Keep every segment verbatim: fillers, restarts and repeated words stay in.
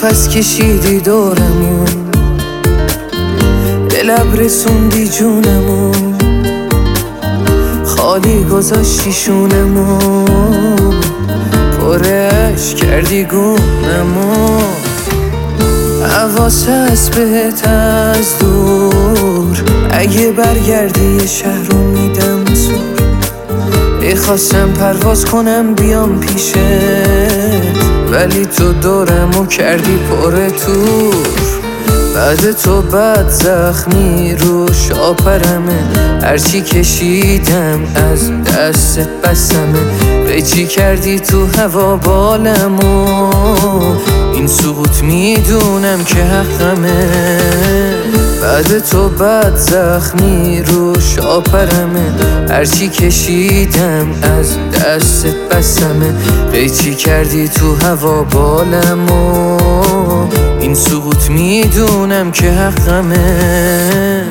نفس کشیدی دورمون، به لب رسوندی جونمون، خالی گذاشتی شونمون، پرش کردی گونمون. حواس هست بهت از دور، اگه برگردی یه شهر رو میدم زور. میخواستم پرواز کنم بیام پیشت، ولی تو دورمو کردی پر تور. بعد تو بد زخمی رو شاپرمه، هرچی کشیدم از دستت بسمه. قیچی کردی تو هوا بالمو، این سقوط میدونم که حقمه. بعد تو بد زخمی رو شاپرمه، هرچی کشیدم از دستت بسمه. قیچی کردی تو هوا بالمو، این سقوط میدونم که حقمه.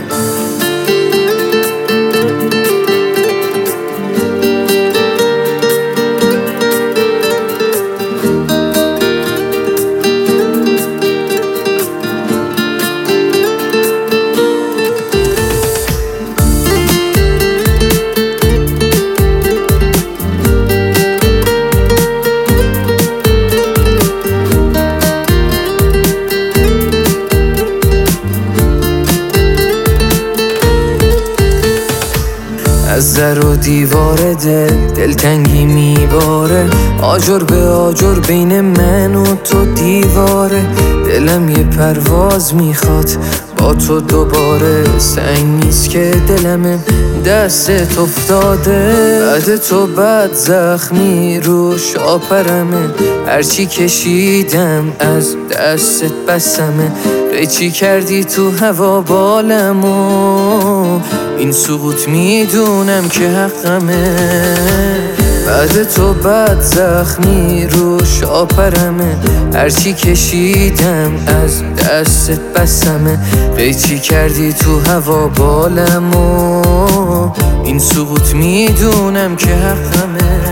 از در و دیوار دل دلتنگی میباره، آجر به آجر بین من و تو دیواره. دلم یه پرواز میخواد با تو دوباره، سنگ نیست که دلم دستت افتاده. بعد تو بد زخمی رو شاپرمه، هرچی کشیدم از دستت بسمه. قیچی کردی تو هوا بالمو، این سقوط میدونم که حقمه. بعد تو بد زخمی رو شاپرمه، هرچی کشیدم از دستت بسمه. قیچی کردی تو هوا بالمو، این سقوط میدونم که حقمه.